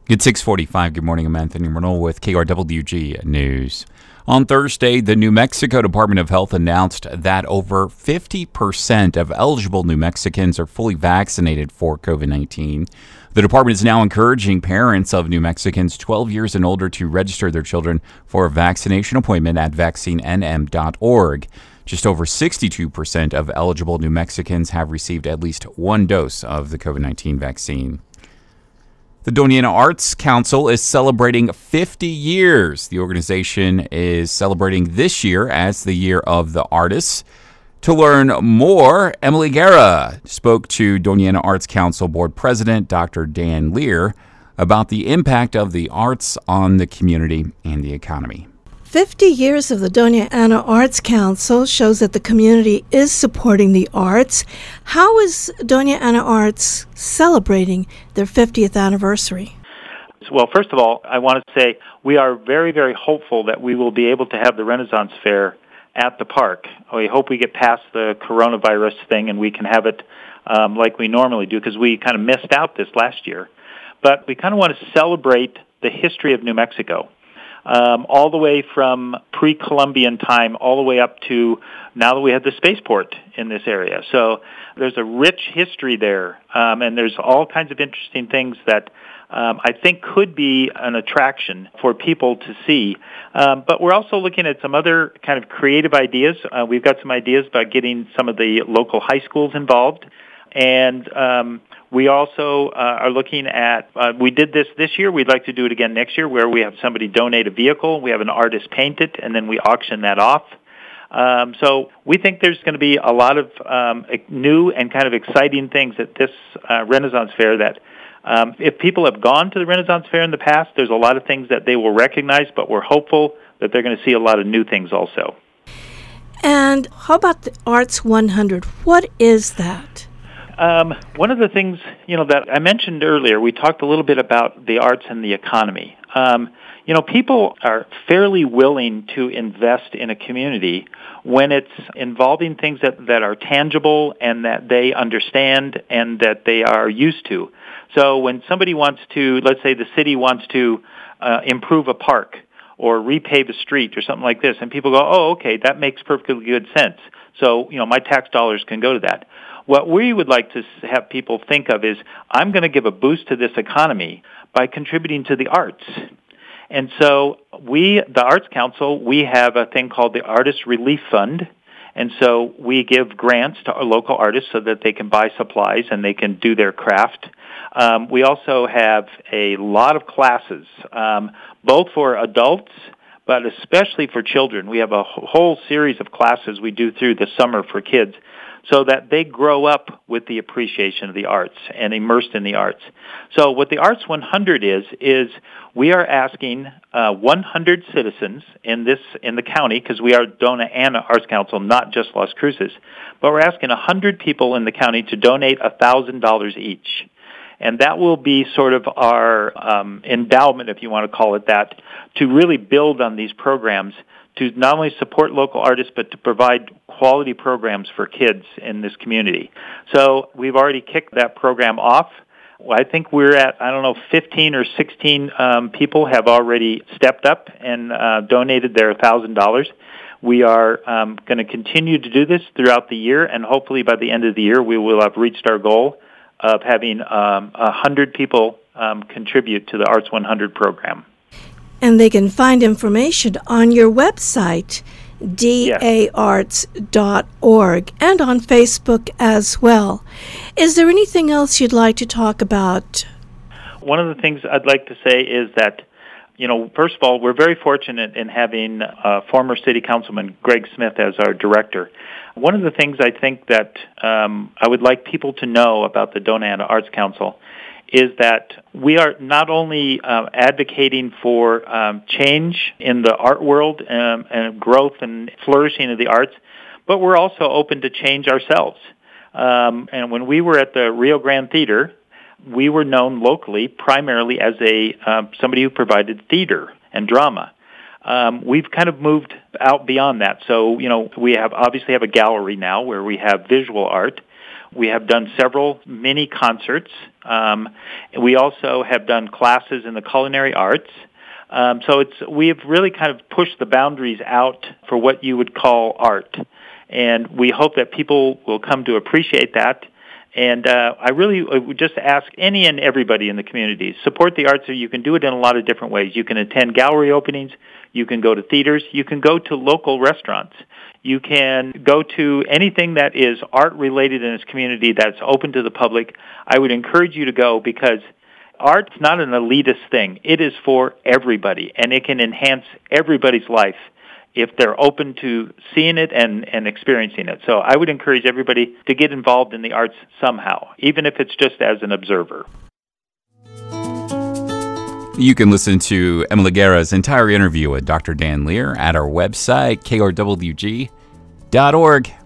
It's 6:45. Good morning. I'm Anthony Renault with KRWG News. On Thursday, the New Mexico Department of Health announced that over 50% of eligible New Mexicans are fully vaccinated for COVID-19. The department is now encouraging parents of New Mexicans 12 years and older to register their children for a vaccination appointment at vaccinenm.org. Just over 62% of eligible New Mexicans have received at least one dose of the COVID-19 vaccine. The Doña Ana Arts Council is celebrating 50 years. The organization is celebrating this year as the Year of the Artists. To learn more, Emily Guerra spoke to Doña Ana Arts Council Board President Dr. Dan Lear about the impact of the arts on the community and the economy. 50 years of the Doña Ana Arts Council shows that the community is supporting the arts. How is Doña Ana Arts celebrating their 50th anniversary? Well, first of all, I want to say we are very, very hopeful that we will be able to have the Renaissance Fair at the park. We hope we get past the coronavirus thing and we can have it like we normally do, because we kind of missed out this last year. But we kind of want to celebrate the history of New Mexico. All the way from pre-Columbian time all the way up to now that we have the spaceport in this area. So there's a rich history there, and there's all kinds of interesting things that I think could be an attraction for people to see. But we're also looking at some other kind of creative ideas. We've got some ideas about getting some of the local high schools involved. And we also are looking at, we did this year, we'd like to do it again next year, where we have somebody donate a vehicle, we have an artist paint it, and then we auction that off. So we think there's going to be a lot of new and kind of exciting things at this Renaissance Fair that if people have gone to the Renaissance Fair in the past, there's a lot of things that they will recognize, but we're hopeful that they're going to see a lot of new things also. And how about the Arts 100? What is that? One of the things, that I mentioned earlier, we talked a little bit about the arts and the economy. People are fairly willing to invest in a community when it's involving things that are tangible and that they understand and that they are used to. So when somebody wants to, let's say the city wants to improve a park or repave a street or something like this, and people go, oh, okay, that makes perfectly good sense. So, my tax dollars can go to that. What we would like to have people think of is, I'm going to give a boost to this economy by contributing to the arts. And so the Arts Council, we have a thing called the Artist Relief Fund. And so we give grants to our local artists so that they can buy supplies and they can do their craft. We also have a lot of classes, both for adults, but especially for children. We have a whole series of classes we do through the summer for kids, so that they grow up with the appreciation of the arts and immersed in the arts. So what the Arts 100 is we are asking 100 citizens in the county, because we are Doña Ana Arts Council, not just Las Cruces, but we're asking 100 people in the county to donate $1,000 each. And that will be sort of our endowment, if you want to call it that, to really build on these programs, to not only support local artists, but to provide quality programs for kids in this community. So we've already kicked that program off. I think we're at, 15 or 16 people have already stepped up and donated their $1,000. We are going to continue to do this throughout the year, and hopefully by the end of the year we will have reached our goal of having 100 people contribute to the Arts 100 program. And they can find information on your website, daarts.org, and on Facebook as well. Is there anything else you'd like to talk about? One of the things I'd like to say is that, first of all, we're very fortunate in having former City Councilman Greg Smith as our director. One of the things I think that I would like people to know about the Doña Ana Arts Council is that we are not only advocating for change in the art world and growth and flourishing of the arts, but we're also open to change ourselves. And when we were at the Rio Grande Theater, we were known locally primarily as somebody who provided theater and drama. We've kind of moved out beyond that. So, we obviously have a gallery now where we have visual art. We have done several mini concerts. We also have done classes in the culinary arts. So we've really kind of pushed the boundaries out for what you would call art. And we hope that people will come to appreciate that. And I really would just ask any and everybody in the community, support the arts. So you can do it in a lot of different ways. You can attend gallery openings. You can go to theaters. You can go to local restaurants. You can go to anything that is art-related in this community that's open to the public. I would encourage you to go because art's not an elitist thing. It is for everybody, and it can enhance everybody's life if they're open to seeing it and experiencing it. So I would encourage everybody to get involved in the arts somehow, even if it's just as an observer. You can listen to Emily Guerra's entire interview with Dr. Dan Lear at our website, krwg.org.